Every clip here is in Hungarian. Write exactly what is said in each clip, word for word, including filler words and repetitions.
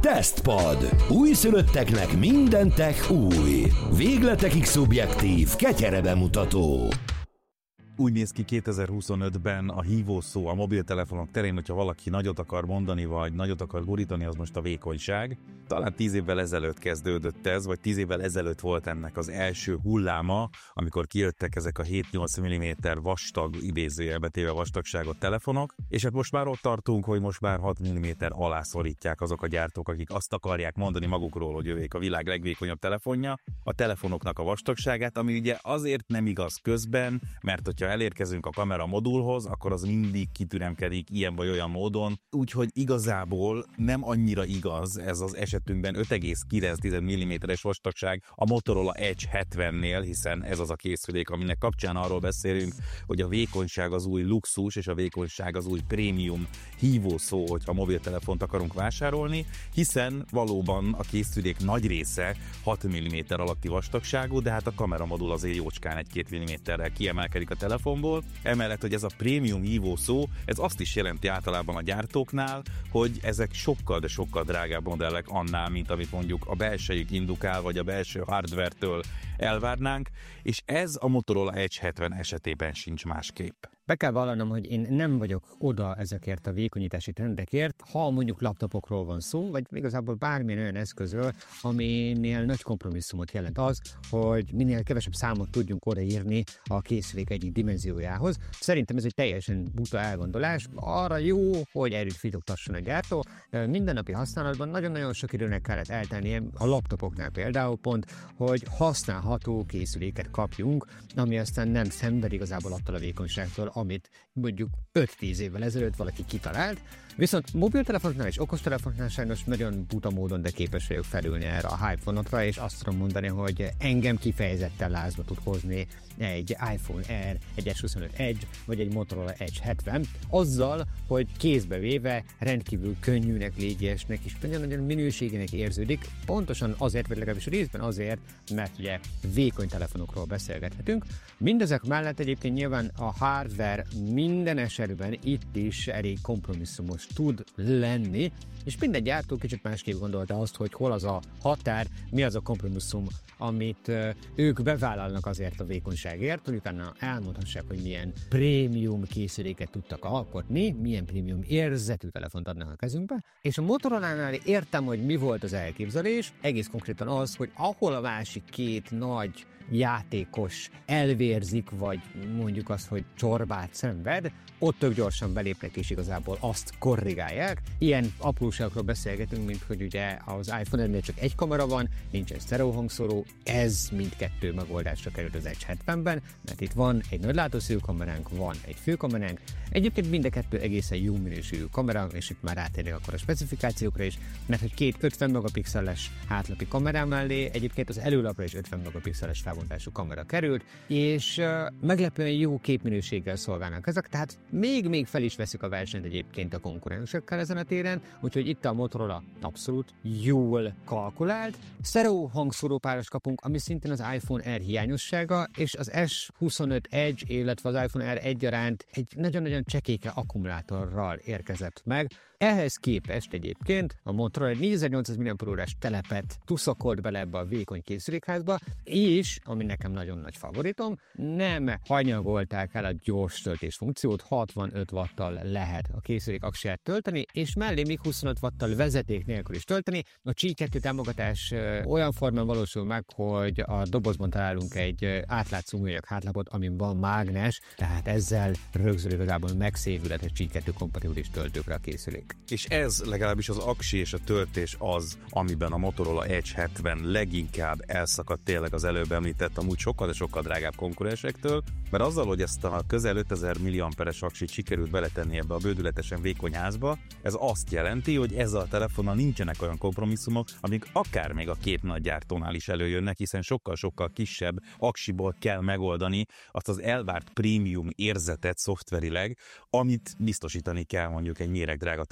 Tesztpad. Újszülötteknek minden tech új. Végletekig szubjektív, ketyere bemutató. Úgy néz ki kétezer-huszonötben a hívószó a mobiltelefonok terén, hogyha valaki nagyot akar mondani, vagy nagyot akar gurítani, az most a vékonyság. Talán tíz évvel ezelőtt kezdődött ez, vagy tíz évvel ezelőtt volt ennek az első hulláma, amikor kijöttek ezek a hét-nyolc milliméter vastag, idézőjelbe téve vastagságot telefonok, és hát most már ott tartunk, hogy most már hat milliméter alá szorítják azok a gyártók, akik azt akarják mondani magukról, hogy övék a világ legvékonyabb telefonja, a telefonoknak a vastagságát, ami ugye azért nem igaz közben, mert hogyha elérkezünk a kamera modulhoz, akkor az mindig kitüremkedik ilyen vagy olyan módon, úgyhogy igazából nem annyira igaz ez az esetünkben öt egész kilenc milliméteres vastagság a Motorola Edge hetvennél, hiszen ez az a készülék, aminek kapcsán arról beszélünk, hogy a vékonyság az új luxus, és a vékonyság az új prémium hívószó, hogyha mobiltelefont akarunk vásárolni, hiszen valóban a készülék nagy része hat milliméter alatti vastagságú, de hát a kameramodul azért jócskán egy-két milliméterrel kiemelkedik a telefonból. Emellett, hogy ez a prémium hívószó, ez azt is jelenti általában a gyártóknál, hogy ezek sokkal, de sokkal drágább modellek annál, mint amit mondjuk a belsejük indukál, vagy a belső hardware-től elvárnánk, és ez a Motorola Edge hetven esetében sincs másképp. Be kell vallanom, hogy én nem vagyok oda ezekért a vékonyítási trendekért, ha mondjuk laptopokról van szó, vagy igazából bármilyen olyan eszközről, aminél nagy kompromisszumot jelent az, hogy minél kevesebb számot tudjunk odaírni a készülék egyik dimenziójához. Szerintem ez egy teljesen buta elgondolás, arra jó, hogy erőt fitoktasson a gyártó. Mindennapi használatban nagyon-nagyon sok időnek kellett eltennie a laptopoknál például pont, hogy használható készüléket kapjunk, ami aztán nem szenved igazából attól a vékonyságtól, amit mondjuk öt-tíz évvel ezelőtt valaki kitalált, viszont mobiltelefonoknál és okostelefonoknál sajnos nagyon buta módon, de képes vagyok felülni erre a hype vonatra, és azt tudom mondani, hogy engem kifejezetten lázba tud hozni egy iPhone Air, egy S huszonöt Edge, vagy egy Motorola Edge hetven, azzal, hogy kézbe véve rendkívül könnyűnek, légiesnek és nagyon-nagyon minőségének érződik, pontosan azért, vagy legalábbis részben azért, mert ugye vékony telefonokról beszélgethetünk. Mindezek mellett egyébként nyilván a hardware minden esetben itt is elég kompromisszumos tud lenni, és minden gyártó kicsit másképp gondolta azt, hogy hol az a határ, mi az a kompromisszum, amit ők bevállalnak azért a vékonyságért, hogy utána elmondhassák, hogy milyen prémium készüléket tudtak alkotni, milyen prémium érzetű telefont adnak a kezünkbe, és a Motorola-nál értem, hogy mi volt az elképzelés, egész konkrétan az, hogy ahol a másik két nagy játékos elvérzik, vagy mondjuk azt, hogy csorbát szenved, ott tök gyorsan belépnek és igazából azt korrigálják. Ilyen apróságokról beszélgetünk, mint hogy ugye az iPhone-nél csak egy kamera van, nincsen sztereó hangszóró, ez mindkettő megoldásra került az Edge hetvenben, mert itt van egy nagy látószögű kameránk, van egy főkameránk, egyébként mind a kettő egészen jó minőségű kamera, és itt már rátérnék akkor a specifikációkra is, mert hogy két ötven megapixeles hátlapi kamerám mellé, egyébként az előlapra is ötven megapixeles felbontású kamera került, és uh, meglepően jó képminőséggel szolgálnak ezek, tehát még-még fel is veszik a versenyt egyébként a konkurensekkel ezen a téren, úgyhogy itt a Motorola abszolút jól kalkulált. Sztereó hangszórópáros kapunk, ami szintén az iPhone R hiányossága, és az S huszonöt Edge, illetve az iPhone R egyaránt egy nagyon-nagyon csekéke akkumulátorral érkezett meg. Ehhez képest egyébként a Motorola egy négyezer-nyolcszáz milliampérórás telepet tuszakolt bele ebbe a vékony készülékházba, és, ami nekem nagyon nagy favoritom, nem hanyagolták el a gyors töltés funkciót, hatvanöt watttal lehet a készülék aksiját tölteni, és mellé még huszonöt watttal vezeték nélkül is tölteni. A Qi kettő támogatás ö, olyan formán valósul meg, hogy a dobozban találunk egy ö, átlátszó műanyag hátlapot, amin van mágnes, tehát ezzel rögzül igazából megszépülhet a Qi kettő kompatibilis töltőkre a készülék. És ez legalábbis az aksi és a töltés az, amiben a Motorola Edge hetven leginkább elszakadt tényleg az előbb említett, amúgy sokkal, de sokkal drágább konkurensektől, mert azzal, hogy ezt a közel ötezer milliamperes aksit sikerült beletenni ebbe a bődületesen vékony házba, ez azt jelenti, hogy ezzel a telefonnal nincsenek olyan kompromisszumok, amik akár még a két nagy gyártónál is előjönnek, hiszen sokkal-sokkal kisebb aksiból kell megoldani azt az elvárt prémium érzetet szoftverileg, amit biztosítani kell mondjuk egy méregdrága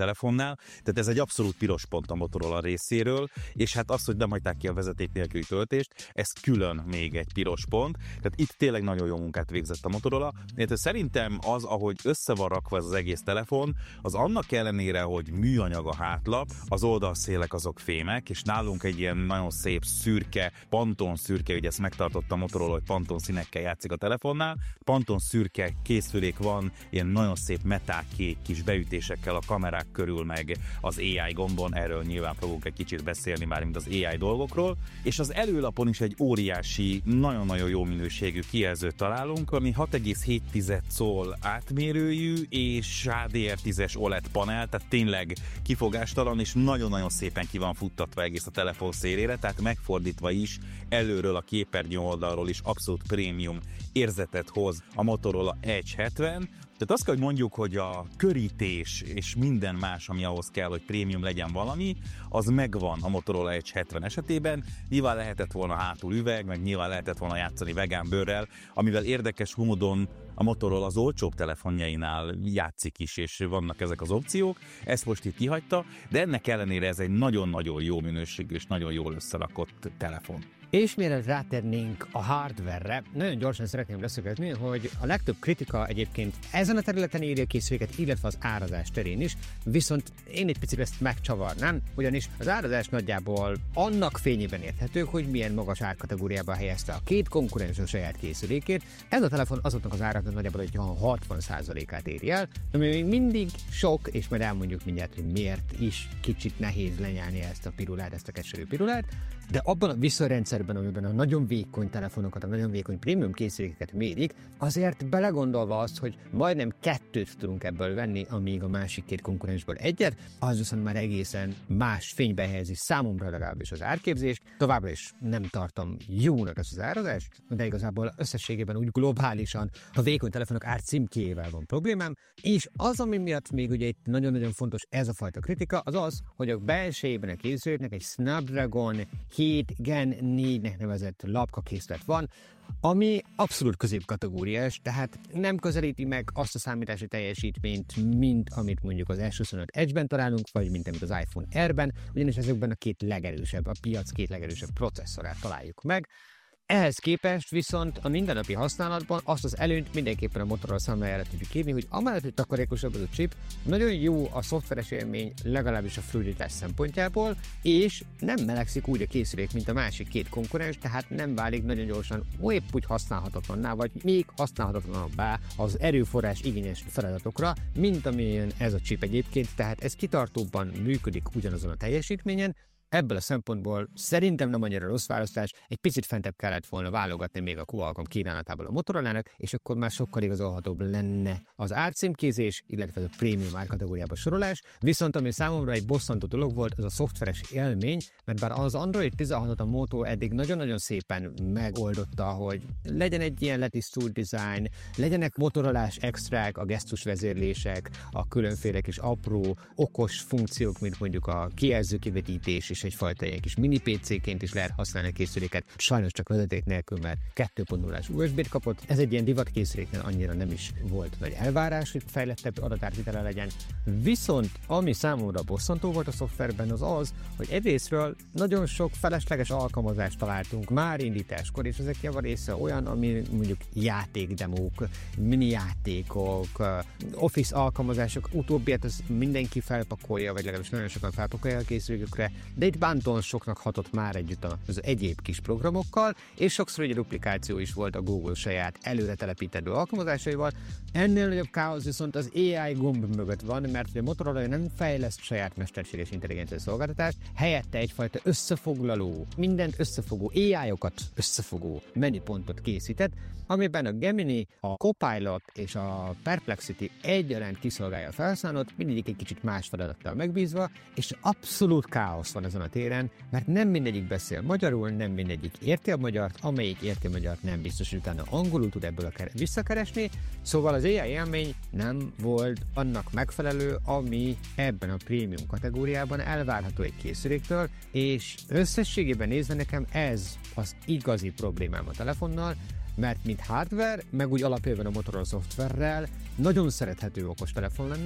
telefonnál, tehát ez egy abszolút piros pont a Motorola részéről, és hát az, hogy nem hagyták ki a vezeték nélküli töltést, ez külön még egy piros pont, tehát itt tényleg nagyon jó munkát végzett a Motorola. Mert szerintem az, ahogy össze van rakva ez az egész telefon, az annak ellenére, hogy műanyag a hátlap, az oldalszélek azok fémek, és nálunk egy ilyen nagyon szép szürke, Pantone szürke, ugye ezt megtartotta a Motorola, hogy Pantone színekkel játszik a telefonnál, Pantone szürke készülék van, ilyen nagyon szép metálkék kis beütésekkel a kamerák körül, meg az á i gombon, erről nyilván fogunk egy kicsit beszélni már, mint az á i dolgokról, és az előlapon is egy óriási, nagyon-nagyon jó minőségű kijelzőt találunk, ami hat egész hét coll átmérőjű és há dé er tízes o el e dé panel, tehát tényleg kifogástalan, és nagyon-nagyon szépen ki van futtatva egész a telefon szélére, tehát megfordítva is, előről a képernyő oldalról is abszolút prémium érzetet hoz a Motorola Edge hetven. Tehát azt kell, hogy mondjuk, hogy a körítés és minden más, ami ahhoz kell, hogy prémium legyen valami, az megvan a Motorola Edge hetven esetében. Nyilván lehetett volna hátul üveg, meg nyilván lehetett volna játszani vegán bőrrel, amivel érdekes módon a Motorola az olcsóbb telefonjainál játszik is, és vannak ezek az opciók. Ezt most itt kihagyta, de ennek ellenére ez egy nagyon-nagyon jó minőségű és nagyon jól összerakott telefon. És mielőtt rátérnénk a hardware-re, nagyon gyorsan szeretném leszögezni, hogy a legtöbb kritika egyébként ezen a területen írja készüléket, illetve az árazás terén is, viszont én egy picit ezt megcsavarnám, ugyanis az árazás nagyjából annak fényében érthető, hogy milyen magas árkategóriában helyezte a két konkurens a saját készülékét. Ez a telefon azoknak az áraknak nagyjából egy hatvan százalékát éri el, ami még mindig sok, és majd elmondjuk mindjárt, hogy miért is kicsit nehéz lenyelni ezt a pirulát, ezt a keserű pirulát, de abban a viszonyrendszerben, amiben a nagyon vékony telefonokat, a nagyon vékony prémium készülékeket mérik, azért belegondolva azt, hogy majdnem kettőt tudunk ebből venni, amíg a másik két konkurensből egyet, az viszont már egészen más fénybe helyezi számomra legalábbis az árképzést. Továbbra is nem tartom jónak ezt az árazást, de igazából összességében úgy globálisan a vékony telefonok árcímkéjével van problémám, és az, ami miatt még ugye itt nagyon-nagyon fontos ez a fajta kritika, az az, hogy a belsejében a készüléknek egy Snapdragon hét Gen négynek nevezett lapkakészlet van, ami abszolút középkategóriás, tehát nem közelíti meg azt a számítási teljesítményt, mint amit mondjuk az S huszonöt Edge-ben találunk, vagy mint amit az iPhone R-ben, ugyanis ezekben a két legerősebb, a piac két legerősebb processzorát találjuk meg. Ehhez képest viszont a mindennapi használatban azt az előnyt mindenképpen a Motorola számlájára tudjuk írni, hogy amellett, hogy takarékosabb az a chip, nagyon jó a szoftveres élmény legalábbis a fluiditás szempontjából, és nem melegszik úgy a készülék, mint a másik két konkurens, tehát nem válik nagyon gyorsan épp úgy használhatatlanná, vagy még használhatatlanabbá az erőforrás igényes feladatokra, mint amilyen ez a chip egyébként, tehát ez kitartóbban működik ugyanazon a teljesítményen. Ebből a szempontból szerintem nem annyira rossz választás, egy picit fentebb kellett volna válogatni még a Qualcomm kínálatából a Motorolának, és akkor már sokkal igazolhatóbb lenne az árcímkézés, illetve a prémium árkategóriába sorolás, viszont ami számomra egy bosszantó dolog volt, az a szoftveres élmény, mert bár az Android tizenhatot a Moto eddig nagyon-nagyon szépen megoldotta, hogy legyen egy ilyen letisztult design, legyenek motorolás extrák, a gesztusvezérlések, a különféle kis apró, okos funkciók, mint mondjuk a kijelző kivetítés, és egyfajta ilyen kis mini pé cé-ként is lehet használni a készüléket, sajnos csak vezeték nélkül, mert kettő pont nullás u es bé-t kapott. Ez egy ilyen divat készüléknél annyira nem is volt nagy elvárás, hogy fejlettebb adatátvitele legyen. Viszont ami számomra bosszantó volt a szoftverben, az az, hogy egyrészről nagyon sok felesleges alkalmazást találtunk már indításkor, és ezek java része olyan, ami mondjuk játékdemók, mini játékok, office alkalmazások, utóbbiát az mindenki felpakolja, vagy legalábbis nagyon sokan felpakolja a készülékükre, de itt bántóan soknak hatott már együtt az egyéb kis programokkal, és sokszor egy duplikáció is volt a Google saját előre telepített alkalmazásaival. Ennél nagyobb káosz viszont az á i gomb mögött van, mert a Motorola nem fejleszt saját mesterséges intelligencia szolgáltatást, helyette egyfajta összefoglaló, mindent összefogó, á i-okat összefogó menüpontot készített, amiben a Gemini, a Copilot és a Perplexity egyaránt kiszolgálja a felhasználót, mindegyik egy kicsit más feladattal megbízva, és abszolút káosz van ezen a téren, mert nem mindegyik beszél magyarul, nem mindegyik érti a magyart, amelyik érti a magyart nem biztos, hogy utána angolul tud ebből a visszakeresni, szóval az á i élmény nem volt annak megfelelő, ami ebben a prémium kategóriában elvárható egy készüléktől, és összességében nézve nekem ez az igazi problémám a telefonnal, mert mint hardware, meg úgy alapjában a Motorola szoftverrel nagyon szerethető okostelefon lenne,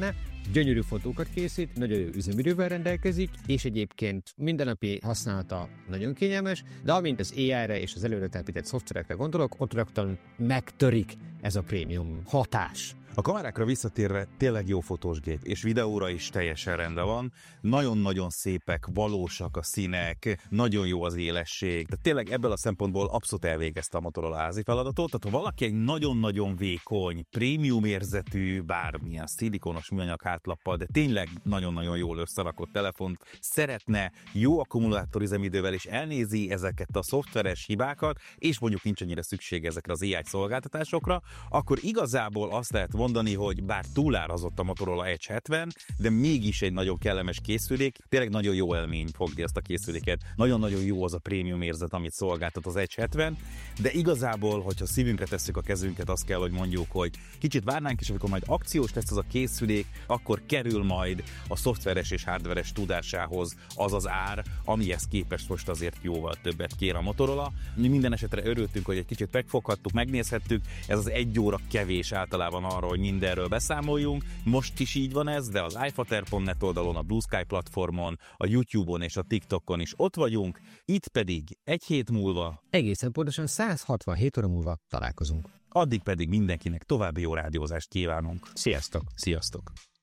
gyönyörű fotókat készít, nagyon jó üzemidővel rendelkezik, és egyébként mindennapi használata nagyon kényelmes, de amint az á i-re és az előre telepített szoftverekre gondolok, ott rögtön megtörik ez a prémium hatás. A kamerákra visszatérve tényleg jó fotós gép, és videóra is teljesen rendben van. Nagyon-nagyon szépek, valósak a színek, nagyon jó az élesség. Tehát tényleg ebből a szempontból abszolút elvégezte a Motorola házi feladatot. Tehát ha valaki egy nagyon-nagyon vékony, prémium érzetű, bármilyen szilikonos műanyag hátlappal, de tényleg nagyon-nagyon jól összerakott telefont szeretne, jó akkumulátorüzemidővel, és elnézi ezeket a szoftveres hibákat, és mondjuk nincs annyira szükség ezekre az á i szolgáltatásokra, akkor igazából azt lehet mondani, hogy bár túlárazott a Motorola Edge hetven, de mégis egy nagyon kellemes készülék, tényleg nagyon jó élmény fogni ezt a készüléket. Nagyon-nagyon jó az a prémium érzet, amit szolgáltat az Edge hetven, de igazából, hogyha szívünkre tesszük a kezünket, azt kell, hogy mondjuk, hogy kicsit várnánk, és amikor majd akciós lesz az a készülék, akkor kerül majd a szoftveres és hardveres tudásához az az ár, amihez képest most azért jóval többet kér a Motorola. Mi minden esetre örültünk, hogy egy kicsit megfoghattuk, megnézhettük, ez az egy óra kevés általában arra, hogy mindenről beszámoljunk. Most is így van ez, de az iFater pont net oldalon, a Blue Sky platformon, a YouTube-on és a TikTokon is ott vagyunk, itt pedig egy hét múlva, egészen pontosan száz hatvanhét óra múlva találkozunk. addig pedig mindenkinek további jó rádiózást kívánunk. Sziasztok! Sziasztok!